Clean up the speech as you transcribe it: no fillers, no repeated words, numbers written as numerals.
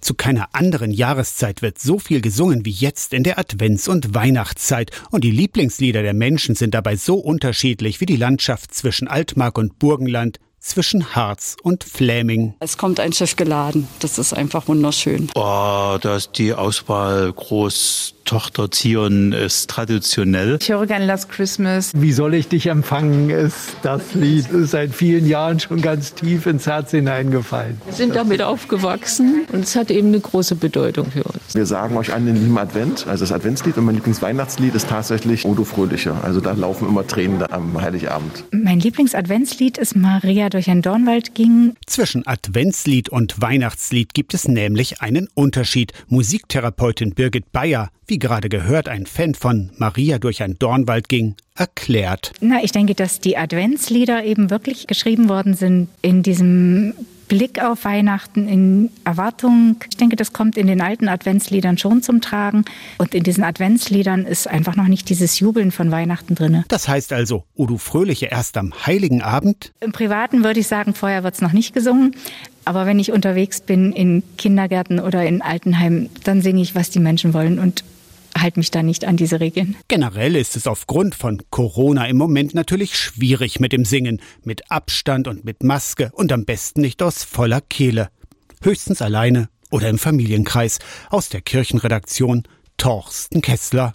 Zu keiner anderen Jahreszeit wird so viel gesungen wie jetzt in der Advents- und Weihnachtszeit. Und die Lieblingslieder der Menschen sind dabei so unterschiedlich wie die Landschaft zwischen Altmark und Burgenland, zwischen Harz und Fläming. Es kommt ein Schiff geladen. Das ist einfach wunderschön. Da ist die Auswahl groß. Tochter Zion ist traditionell. Ich höre gerne Last Christmas. Wie soll ich dich empfangen, ist das Lied. Ist seit vielen Jahren schon ganz tief ins Herz hineingefallen. Wir sind damit aufgewachsen und es hat eben eine große Bedeutung für uns. Wir sagen euch an den lieben Advent, also das Adventslied, und mein Lieblingsweihnachtslied ist tatsächlich O du Fröhliche. Also da laufen immer Tränen am Heiligabend. Mein Lieblingsadventslied ist Maria durch einen Dornwald ging. Zwischen Adventslied und Weihnachtslied gibt es nämlich einen Unterschied. Musiktherapeutin Birgit Bayer, wie gerade gehört, ein Fan von Maria durch ein Dornwald ging, erklärt. Ich denke, dass die Adventslieder eben wirklich geschrieben worden sind in diesem Blick auf Weihnachten, in Erwartung. Ich denke, das kommt in den alten Adventsliedern schon zum Tragen. Und in diesen Adventsliedern ist einfach noch nicht dieses Jubeln von Weihnachten drin. Das heißt also, O du Fröhliche erst am Heiligen Abend? Im Privaten würde ich sagen, vorher wird es noch nicht gesungen. Aber wenn ich unterwegs bin in Kindergärten oder in Altenheimen, dann singe ich, was die Menschen wollen und halte mich da nicht an diese Regeln. Generell ist es aufgrund von Corona im Moment natürlich schwierig mit dem Singen. Mit Abstand und mit Maske und am besten nicht aus voller Kehle. Höchstens alleine oder im Familienkreis. Aus der Kirchenredaktion Torsten Kessler.